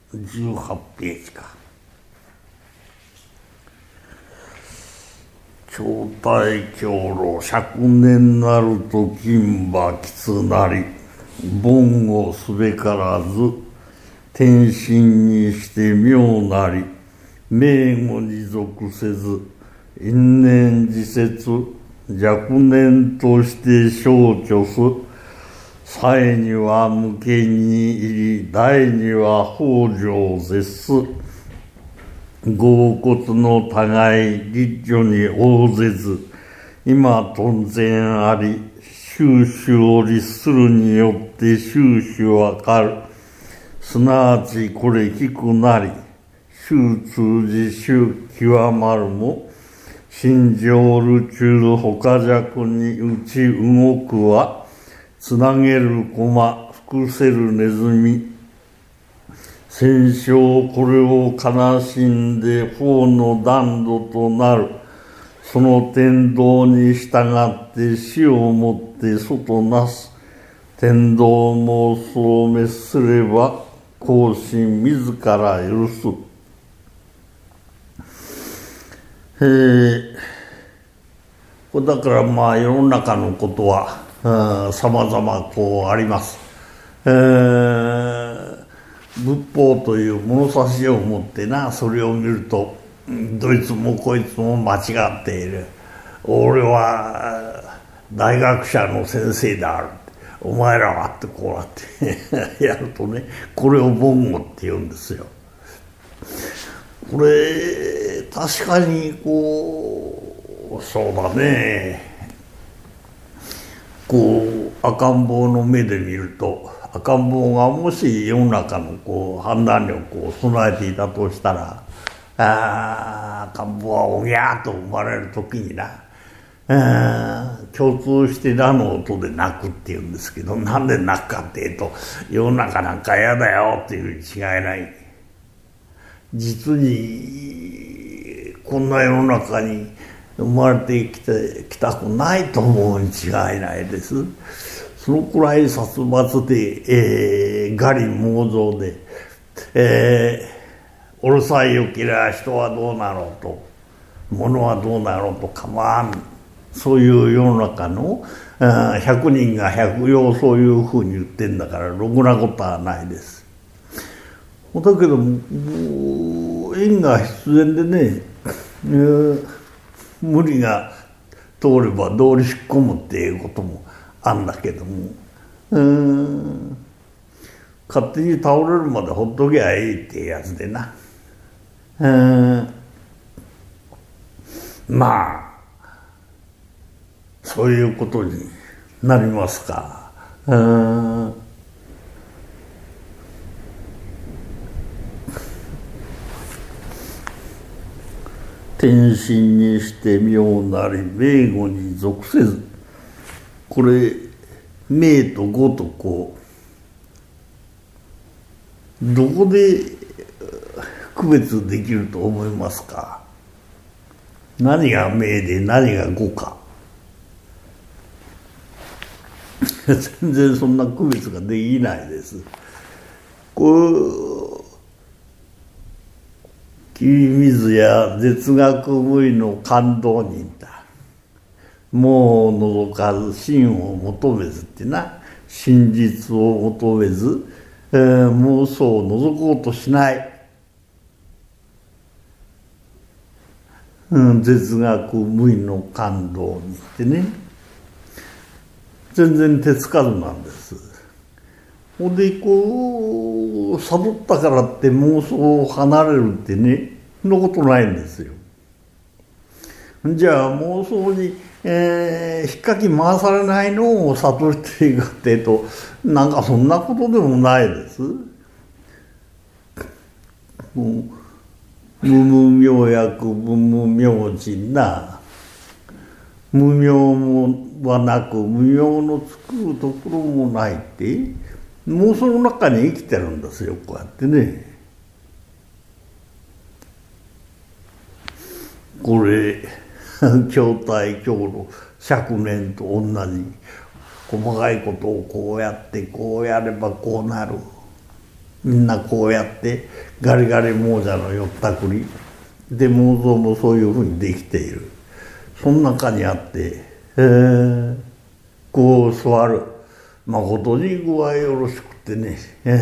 18ページか。超大狂路灼年なると金馬きつなり凡をすべからず天心にして妙なり名語に属せず因縁自説若年として消去す際には無権に入り大には北条を絶す合骨の互い立女に応ぜず今頓然あり収集を律するによって収集わかるすなわちこれ聞くなり衆通じ衆極まるも心情る中他弱に打ち動くはつなげる駒服せるネズミ戦勝これを悲しんで法の断度となるその天道に従って死をもって外なす天道妄想を滅すれば後心自ら許す。これだからまあ世の中のことはさまざまこうあります。仏法という物差しを持ってなそれを見るとどいつもこいつも間違っている俺は大学者の先生であるお前らはってこうやってやるとねこれを凡語って言うんですよ。これ確かにこうそうだねこう赤ん坊の目で見ると赤ん坊がもし世の中のこう判断力を備えていたとしたら赤ん坊はおぎゃーと生まれる時にな共通してラの音で泣くっていうんですけどなんで泣くかっていうと世の中なんか嫌だよっていうに違いない。実にこんな世の中に生まれてきたくないと思うに違いないです。そのくらい殺伐で、我理妄造で、おるさいよけりゃ人はどうなろうと物はどうなろうと構わんそういう世の中の100人が100よそういうふうに言ってんだからろくなことはないです。だけども因果必然でね、無理が通れば道理引っ込むっていうこともあんだけども勝手に倒れるまでほっときゃいいっていうやつでなまあそういうことになりますか。天心にして妙なり名語に属せずこれ名と語とこうどこで区別できると思いますか。何が名で何が語か全然そんな区別ができないです。こう清水や絶学無為の感動人だもう覗かず真を求めずってな真実を求めず、妄想を覗こうとしない、絶学無為の感動にってね全然手つかずなんです。ほんでこう悟ったからって妄想を離れるってねそんなことないんですよ。じゃあ妄想に、引っかき回されないのを悟っていくっていうとなんかそんなことでもないです。無無明薬無無明人な無明はなく無明の作るところもないって妄想の中に生きてるんですよこうやってね。これ筐体強路灼年と同じ細かいことをこうやってこうやればこうなるみんなこうやってガリガリ亡者のよったくりで、妄想もそういうふうにできている。その中にあって、こう座る。誠に具合よろしくてね、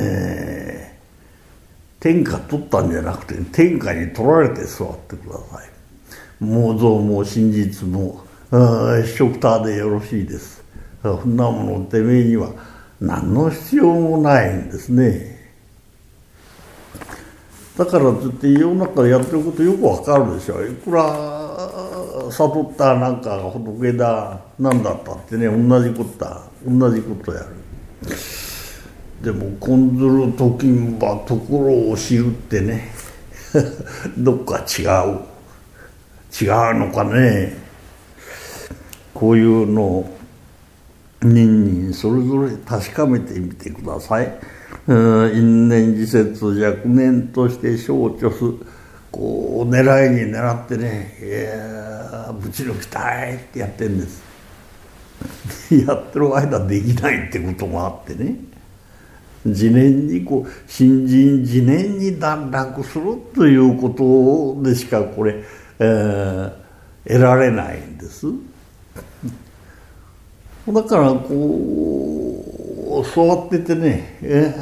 天下取ったんじゃなくて天下に取られて座ってください。妄想も真実も一緒くたでよろしいです。そんなものてめえには何の必要もないんですね。だからといって世の中でやってることよくわかるでしょ。いくら悟ったなんか仏だなんだったってね、同じことやる。でも今ずる時んばところを知るってねどっか違うのかね。こういうのを人々それぞれ確かめてみてください。因縁自説若念として消去す、こう狙いに狙ってね、ぶち抜きたいってやってるんですやってる間できないってこともあってね、自念に新人自念に段落するということでしかこれ、得られないんです。だからこう座っててね、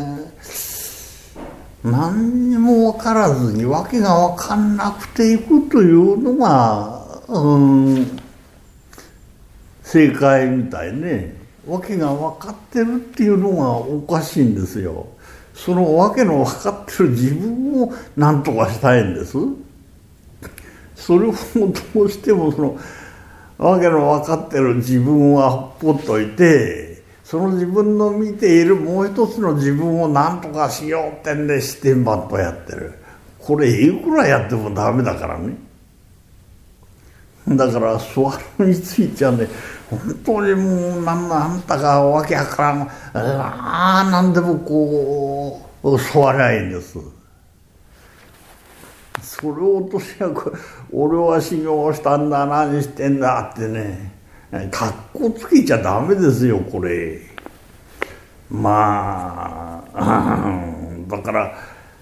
何にも分からずに訳が分かんなくていくというのが、正解みたいね。訳が分かってるっていうのがおかしいんですよ。その訳の分かってる自分を何とかしたいんです。それをどうしてもその訳の分かってる自分はほっといて、その自分の見ているもう一つの自分を何とかしようってんで視点バッとやってる。これいくらやってもダメだからね。だから座るについてはね、本当にもうあんたがわけやから何でもこう座りゃいいんです。それを落としや俺は修行したんだ何してんだってね、かっこつけちゃダメですよこれ。まあだから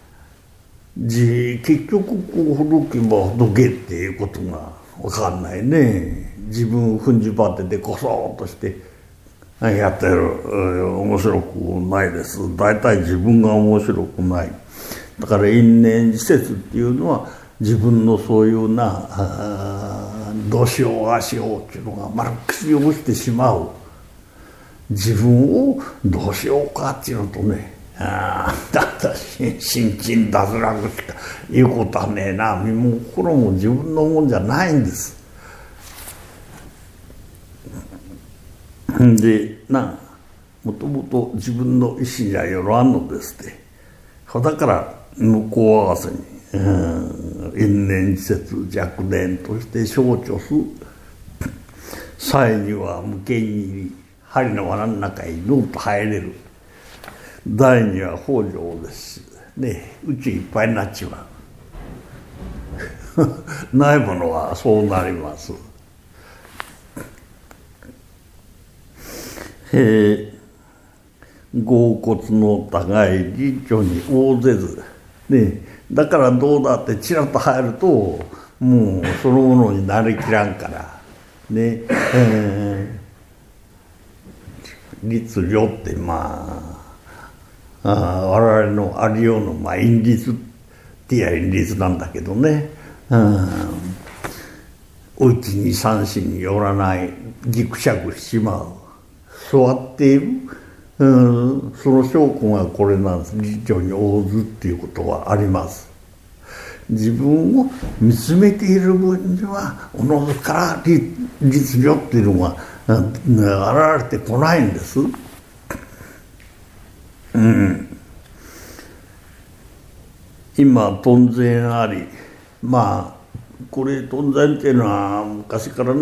結局こうほどけばほどけっていうことが分かんないね。自分を踏んじばっててこそっとしてやってる。面白くないです。大体自分が面白くない。だから因縁自説っていうのは自分のそういうどうしようああしようっていうのがまるっきり落ちてしまう。自分をどうしようかっていうのとね、だった新陳脱落しか言うことはねえな。身も心も自分のもんじゃないんです。でもともと自分の意志にはよらんのですって。だから向こう合わせに因縁自説若念として消去す。際には無形に針の罠の中へぬっと入れる。第二は北条ですね。宇宙いっぱいになっちまうないものはそうなります。合骨の互い理女に応ぜず、ね、だからどうだってちらっと入るともうそのものになりきらんからね。律令って我々のありようの因律ってや因律なんだけどね、お一に三子によらないぎくしゃくしちまう座っている、その証拠がこれなんです。理女に応ずっていうことはあります。自分を見つめている分にはおのずから律令っていうのが現れてこないんです。今頓然あり、これ頓然っていうのは昔から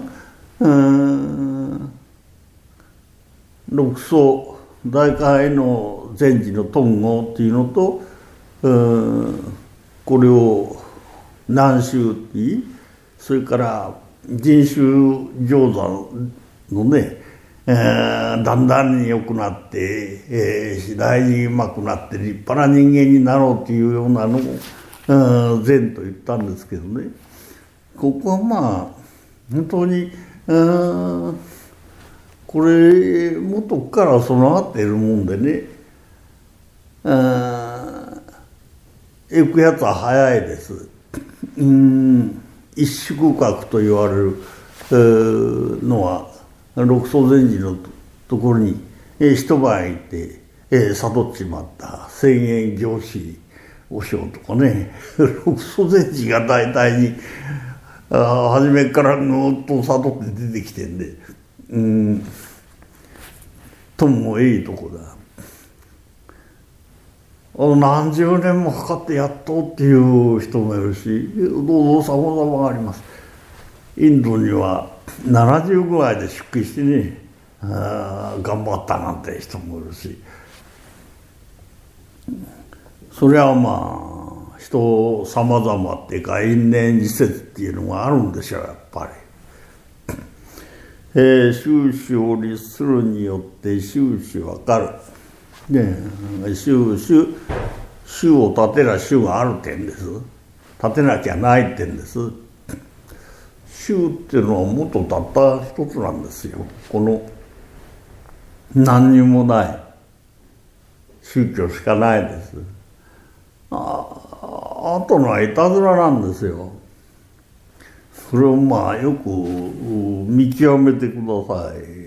六祖大海の禅師の頓悟っていうのと、これを南宗っていい、それから人宗定山のね、 だんだんに良くなって、次第にうまくなって立派な人間になろうというようなのを善と言ったんですけどね、ここはまあ本当にこれ元から備わっているもんでね、行くやつは早いです。一宿覚と言われるのは六祖禅師のところに一晩行って悟っちまった千円行師和尚とかね、六祖禅師が大体に初めからぐーっと悟って出てきてんで、ともいいとこだ。何十年もかかってやっとっていう人もいるし、どうぞ様々あります。インドには70ぐらいで出家してね、頑張ったなんて人もいるし、それはまあ人様々っていうか因縁自説っていうのがあるんでしょう、やっぱり。宗旨を律するによって宗旨わかる。ね、宗を立てら宗がある点です。立てなきゃない点です。宗っていうのはもっとたった一つなんですよ。この何にもない宗教しかないです。あとのはいたずらなんですよ。それをまあよく見極めてください。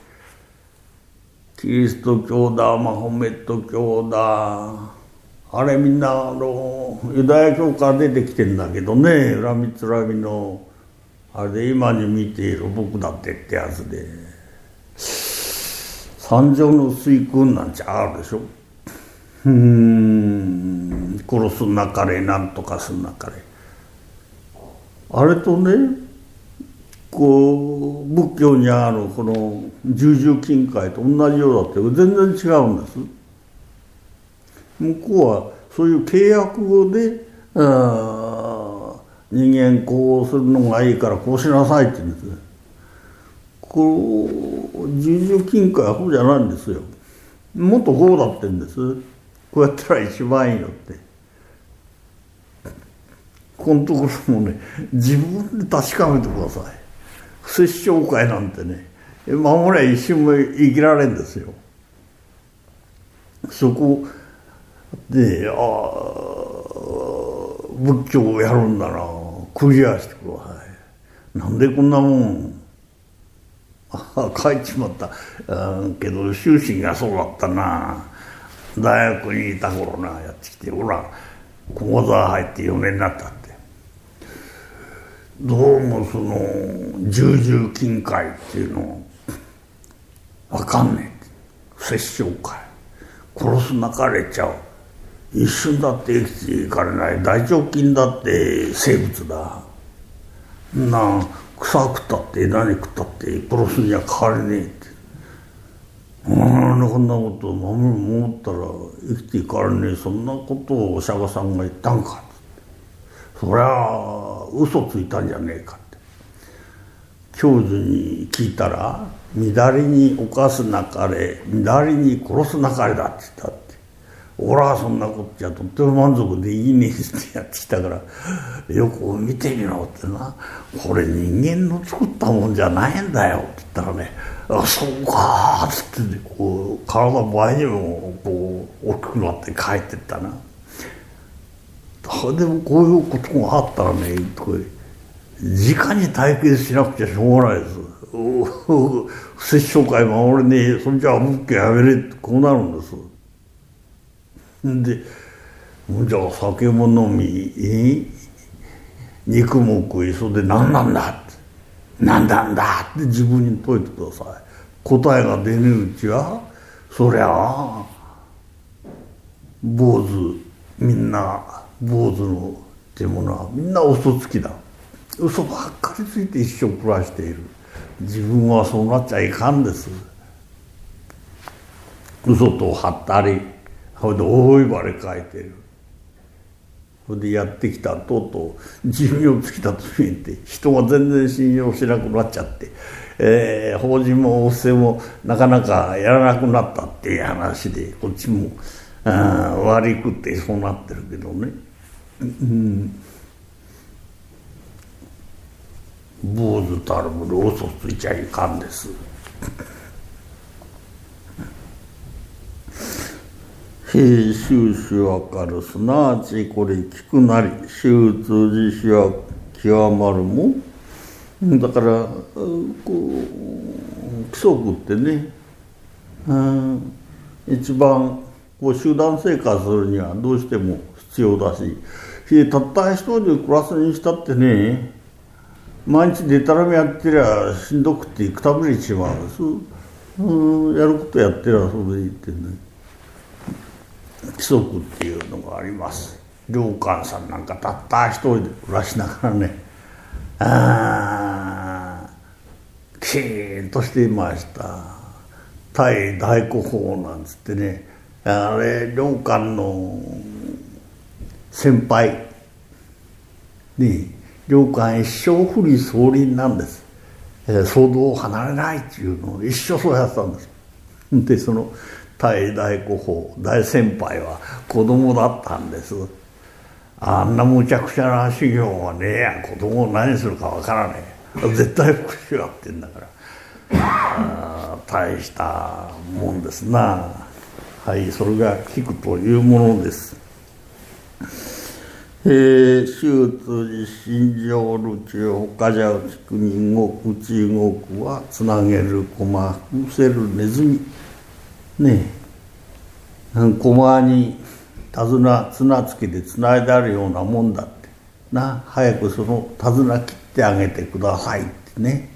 キリスト教だ、マホメット教だ、あれみんなユダヤ教から出てきてんだけどね、恨みつらみのあれで今に見ている僕だってやつで、三条の水訓なんちゃあるでしょ。殺すなかれ、なんとかすんなかれ、あれとね、こう仏教にあるこの十住金戒と同じようだって全然違うんです。向こうはそういう契約語で人間こうするのがいいからこうしなさいって言うんです。こう十住金戒はそうじゃないんですよ。もっとこうだって言うんです。こうやったら一番いいよって。このところもね、自分で確かめてください。不摂生会なんてね、守りゃ一瞬も生きられんですよ。そこで仏教をやるんだな、クリアしてください。なんでこんなもん書いちまった、けど終身がそうだったな。大学にいた頃な、やってきて、ほら講座入って4年になったって。どうもその十住金戒っていうのわかんねえ。不摂生戒、殺すなかれちゃう、一瞬だって生きていかれない、大腸菌だって生物だな、草食ったって何食ったって殺すには変わりねえって、こんなことを守る思ったら生きていかれねえ、そんなことをお釈迦さんが言ったんか、そりゃ嘘ついたんじゃねえかって。教授に聞いたら、乱れに犯すなかれ、乱れに殺すなかれだって言ったって。俺はそんなことじゃとっても満足でいいねってやってきたから、よく見てみろってな、これ人間の作ったもんじゃないんだよって言ったらね、そうかーっつって、ね、こう体前にもこう大きくなって帰ってったな。でもこういうことがあったらね、これ直に体験しなくちゃしょうがないです。不摂生戒守れねえ、そんじゃあ仏教やめれってこうなるんです。で、じゃあ酒も飲み、肉も食い、それで何なんだって、何なんだって自分に問いてください。答えが出ぬうちは、そりゃあ坊主、みんな坊主のっていうものはみんな嘘つきだ。嘘ばっかりついて一生暮らしている。自分はそうなっちゃいかんです。嘘と張ったり、それで大いばれ書いてる。 それでやってきたとうとう寿命尽きたと見えて人が全然信用しなくなっちゃって、法人もお布施もなかなかやらなくなったっていう話でこっちも悪い食ってそうなってるけどね。坊主たるもの嘘ついちゃいかんです。平修士わかる、すなわちこれ聞くなり、修通じしは極まるも。だからこう規則ってね、一番こう集団生活するにはどうしても必要だし、たった一人で暮らすにしたってね、毎日でたらめやってりゃしんどくてくたびれちまうんです。やることやってりゃそれでいいってね、規則っていうのがあります。良寛さんなんかたった一人で暮らしながらね、きーんとしていました。対大古法なんつってね、あれ良寛の先輩に良寛一生不離相輪なんです。騒動を離れないっていうのを一生そうやってたんです。でその対大古法大先輩は子供だったんです。あんなむちゃくちゃな修行はねえや、子供を何するかわからねえ、絶対復讐やってんだから、大したもんですな。はい、それが聞くというものです。修通じ心情る中他じゃうちくに動くち動くはつなげる駒伏せるネズミねえ、駒に手綱つけてつないであるようなもんだってな、早くその手綱切ってあげてくださいってね、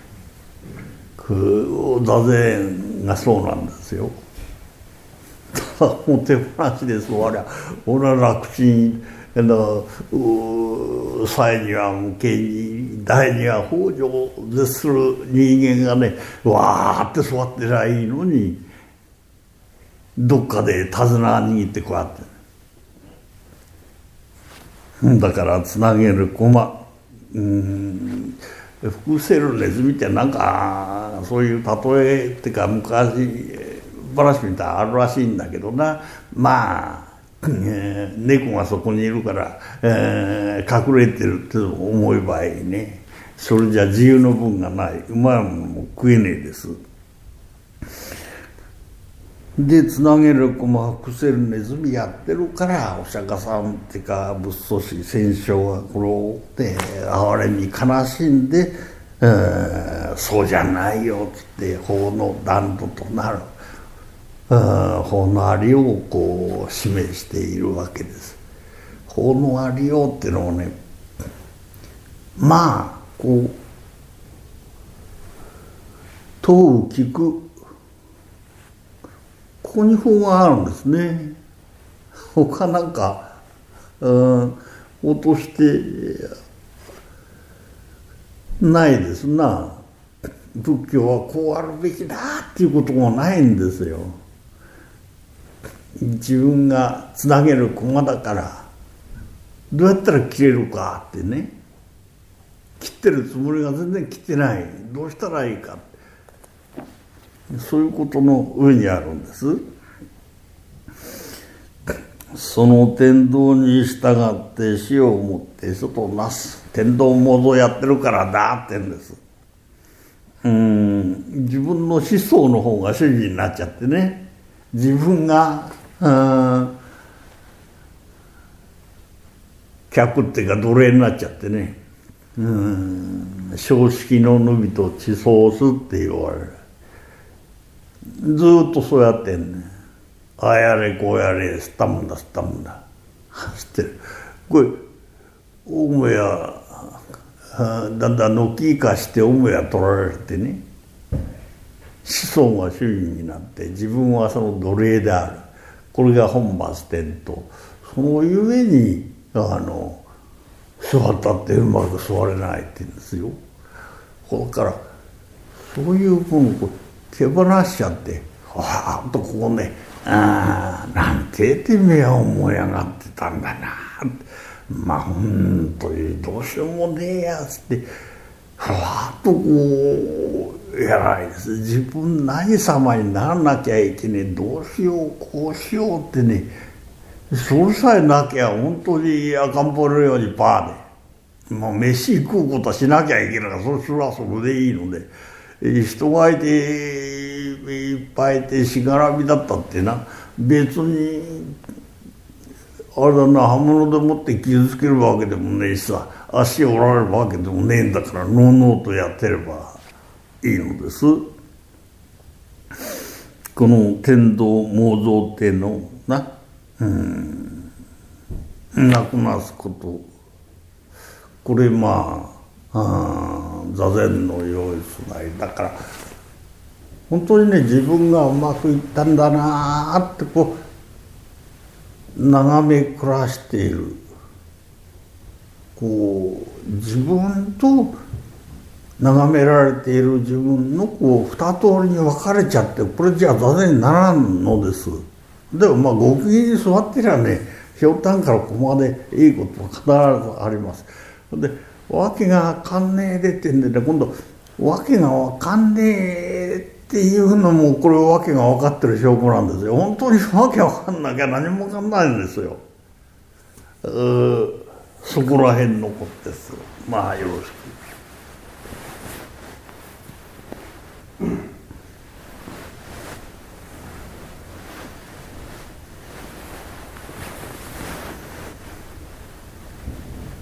座禅がそうなんですよ。ただもう手放しですわりゃ、俺は楽ちん際には無形に大には北条を絶する人間がねわーって座ってりゃいいのに、どっかで手綱握ってこうやってだからつなげる駒、伏せるネズミってなんかそういう例えっていうか昔話みたいなあるらしいんだけどな、まあ猫がそこにいるから、隠れてるって思えばいいね。それじゃ自由の分がない、うまいものも食えねえです。でつなげる駒伏せるネズミやってるから、お釈迦さんっていうか仏祖師戦勝がこれを追って哀れに悲しんで、そうじゃないよっつって法の断度となる法のありようをこう示しているわけです。法のありようっていうのをね、まあこう問う聞く、ここに法があるんですね。他なんか落としてないですな。仏教はこうあるべきだっていうことがないんですよ。自分がつなげる駒だからどうやったら切れるかってね、切ってるつもりが全然切ってない、どうしたらいいか、そういうことの上にあるんです。その天道に従って死をもって外なす、天道モードやってるからだって言うんです。自分の思想の方が主人になっちゃってね、自分が客っていうか奴隷になっちゃってね、正式ののびと地層すって言われる。ずっとそうやってんね。ああやれこうやれすったもんだすったもんだ知ってる。これ母やだんだん軒化して母や取られてね、子孫が主人になって自分はその奴隷である、これが本末転倒。そのゆえに座ったってうまく座れないって言うんですよ。だからそういうものを手放しちゃって、 わーっとここね、なんててめえ思い上がってたんだな。まあ本当にどうしようもねえやつってふわっとこうやらないです。自分何様にならなきゃいけねえ、どうしようこうしようってね、それさえなきゃ本当に赤ん坊のようにパーで、もう飯食うことはしなきゃいけないから、それはそれでいいので、人がいていっぱいいてしがらみだったってな、別にあれだな、刃物でもって傷つけるわけでもねえしさ、足折られるわけでもねえんだから、のうのうとやってればいいのです。この天道妄想っていうのをな、なくなすこと、これまあ座禅の用意すないだから、本当にね、自分がうまくいったんだなーってこう眺め暮らしている、こう自分と眺められている自分のこう二通りに分かれちゃって、これじゃあ座禅にならんのです。でもまあご機嫌に座ってりゃね、ひょうたんからここまでいいことは必ずあります。で訳が分かんねえでってんでね、今度訳が分かんねえっていうのも、これ訳が分かってる証拠なんですよ。本当に訳分かんなきゃ何も分かんないんですよ。そこら辺のことです。まあよろしく。